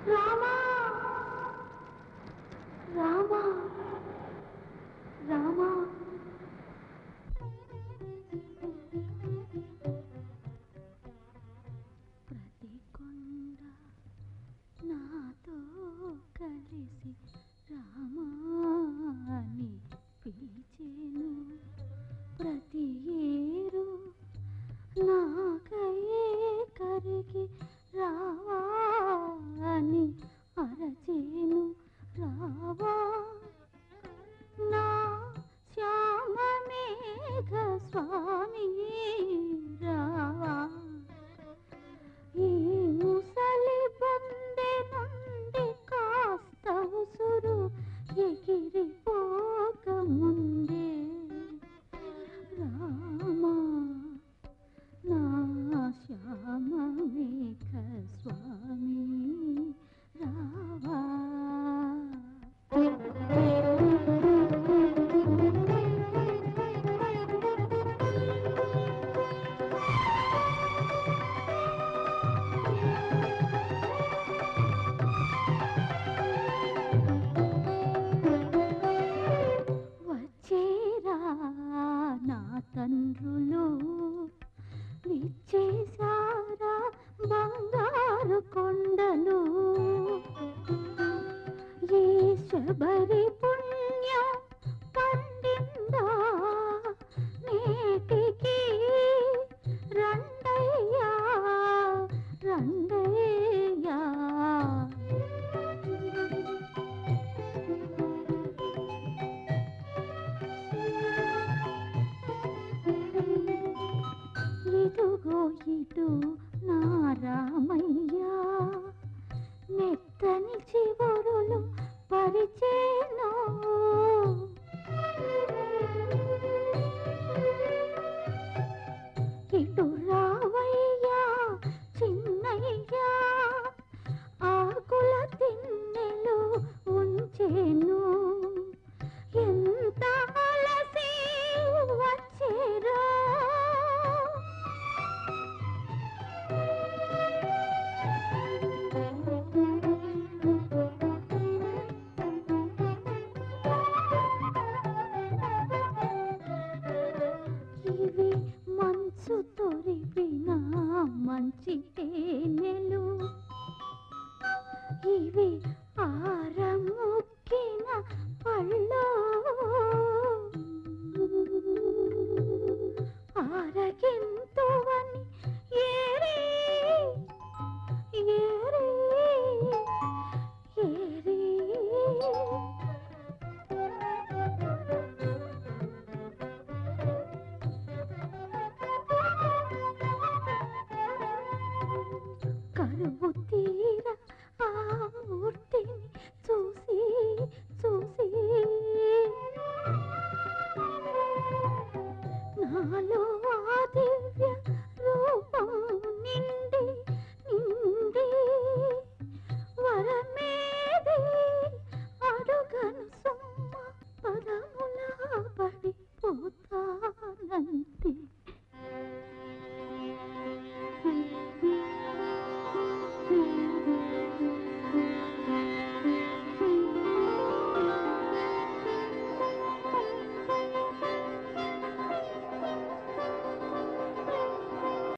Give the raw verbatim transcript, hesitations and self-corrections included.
రామా రామా రామా ప్రతి కొండ నాతో కలిసి రామా అని పిలిచేను ప్రతి ఏరు నాకయే కరిగి రావా అని అరచేను రావా నా శ్యామ మేఘ స్వామి రావా ఈ ముసలి బొందె నుండి కాస్త ఉసురు ఎగిరిపోక ముందే రామా నా శ్యామ మేఘ స్వామి రావా వచ్చేరా నా తండ్రులు విచ్చేసారా బంగారు కొండలు ఈ శబరి పుణ్యం పండిందా నేటికి రండయ్యా రండయ్యా ఇదుగో ఇటు నా రామయ్యా మెత్తని చివరులు పరిచేను ఇటు రావయ్యా చిన్నయ్యా ఆకుల తిన్నెలు ఉంచేను ఎంత అలసి వచ్చేరా ఇవి మంచు తొరిపిన మంచి తేనెలు ఇవి ఆరముక్కిన పళ్ళు ఆరగింతువని ఏరి ఏరి ఏరి కరువు తీ